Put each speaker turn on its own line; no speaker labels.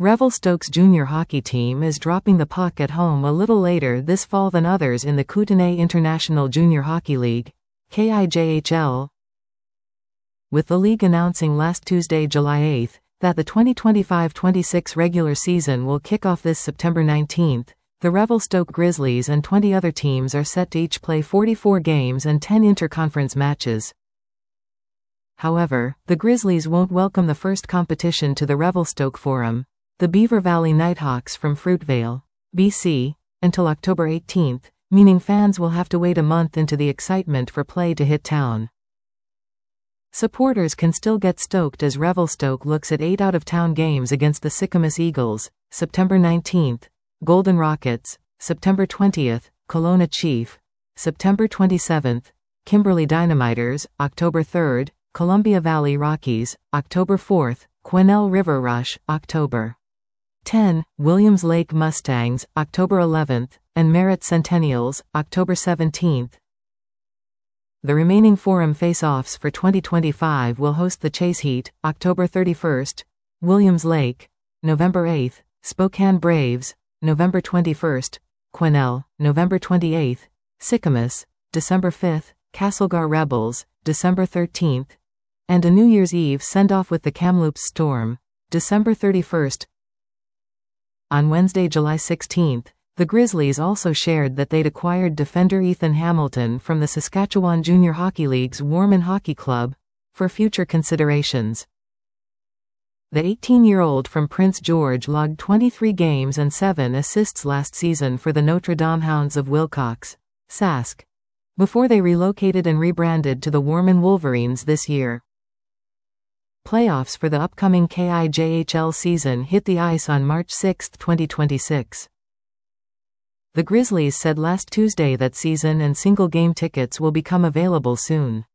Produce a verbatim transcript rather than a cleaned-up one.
Revelstoke's junior hockey team is dropping the puck at home a little later this fall than others in the Kootenay International Junior Hockey League, K I J H L, with the league announcing last Tuesday, July eighth, that the twenty twenty-five twenty-six regular season will kick off this September nineteenth. The Revelstoke Grizzlies and twenty other teams are set to each play forty-four games and ten interconference matches. However, the Grizzlies won't welcome the first competition to the Revelstoke Forum, the Beaver Valley Nighthawks from Fruitvale, B C, until October eighteenth, meaning fans will have to wait a month into the excitement for play to hit town. Supporters can still get stoked as Revelstoke looks at eight out-of-town games against the Sycamus Eagles, September nineteenth, Golden Rockets, September twentieth, Kelowna Chief, September twenty-seventh, Kimberley Dynamiters, October third, Columbia Valley Rockies, October fourth, Quesnel River Rush, October tenth, Williams Lake Mustangs, October eleventh, and Merritt Centennials, October seventeenth. The remaining Forum face-offs for twenty twenty-five will host the Chase Heat, October thirty-first, Williams Lake, November eighth, Spokane Braves, November twenty-first, Quesnel, November twenty-eighth, Sycamus, December fifth, Castlegar Rebels, December thirteenth, and a New Year's Eve send-off with the Kamloops Storm, December thirty-first. On Wednesday, July sixteenth, the Grizzlies also shared that they'd acquired defender Ethan Hamilton from the Saskatchewan Junior Hockey League's Warman Hockey Club, for future considerations. The eighteen-year-old from Prince George logged twenty-three games and seven assists last season for the Notre Dame Hounds of Wilcox, Sask, before they relocated and rebranded to the Warman Wolverines this year. Playoffs for the upcoming K I J H L season hit the ice on March sixth, twenty twenty-six. The Grizzlies said last Tuesday that season and single-game tickets will become available soon.